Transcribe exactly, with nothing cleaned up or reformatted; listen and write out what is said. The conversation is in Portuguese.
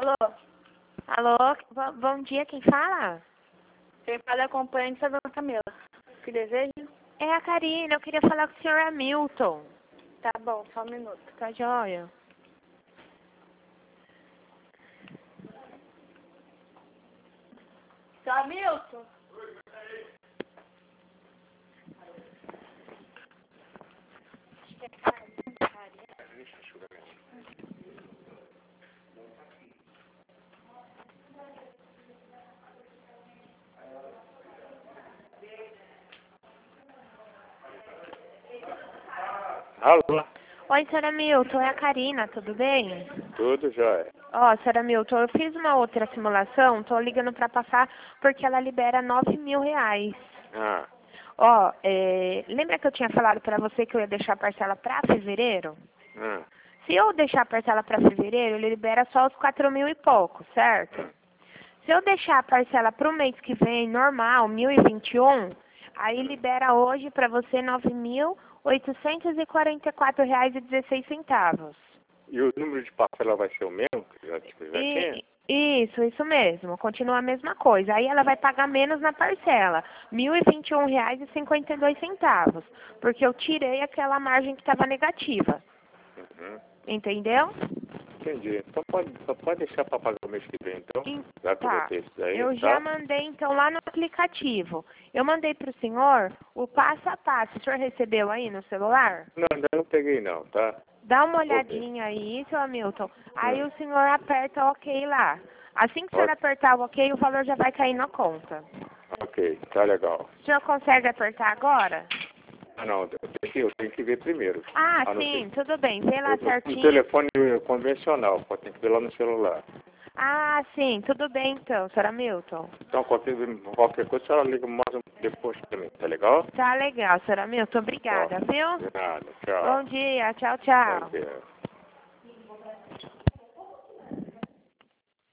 Alô? Alô, bo- bom dia, quem fala? Quem fala é acompanhante da dona Camila. Que deseja? É a Karina, eu queria falar com o senhor Hamilton. Tá bom, só um minuto. Tá joia? Seu Hamilton? Alô? Oi, senhor Hamilton, é a Karina, tudo bem? Tudo jóia. Ó, senhor Hamilton, eu fiz uma outra simulação, tô ligando pra passar porque ela libera nove mil reais. Ah, Ó, é, lembra que eu tinha falado pra você que eu ia deixar a parcela pra fevereiro? ah, Se eu deixar a parcela pra fevereiro, ele libera só os quatro mil e pouco, certo? Se eu deixar a parcela pro mês que vem, normal, mil e vinte e um, aí libera hoje pra você nove mil oitocentos e quarenta e quatro reais e dezesseis centavos. e o número de parcela vai ser o mesmo que já, que já tinha? E, isso, isso mesmo, continua a mesma coisa. Aí ela vai pagar menos na parcela, mil e vinte e um reais e cinquenta e dois centavos, porque eu tirei aquela margem que estava negativa. Uhum. Entendeu? Entendi. Então pode, só pode deixar para pagar o mês que vem, então? Em- Já que eu vou Tá. ter isso daí, Eu tá? já mandei então lá no aplicativo. Eu mandei para o senhor o passo a passo. O senhor recebeu aí no celular? Não, ainda não peguei não, tá? Dá uma Vou ver. olhadinha aí, seu Hamilton. Aí Hum. o senhor aperta o OK lá. Assim que o senhor Ok. apertar o OK, o valor já vai cair na conta. Ok, tá legal. O senhor consegue apertar agora? Ah, não, eu tenho que, eu tenho que ver primeiro. Ah, Ah, não sim, sei. tudo bem. Vê lá Eu tô com o certinho. telefone convencional, pode ter que ver lá no celular. Ah, sim, tudo bem então, senhor Hamilton. Então qualquer, qualquer coisa a senhora liga mais um- depois pra mim, tá legal? Tá legal, senhor Hamilton. Obrigada, Ó, viu? de nada, tchau. Bom dia, tchau, tchau. Bom dia.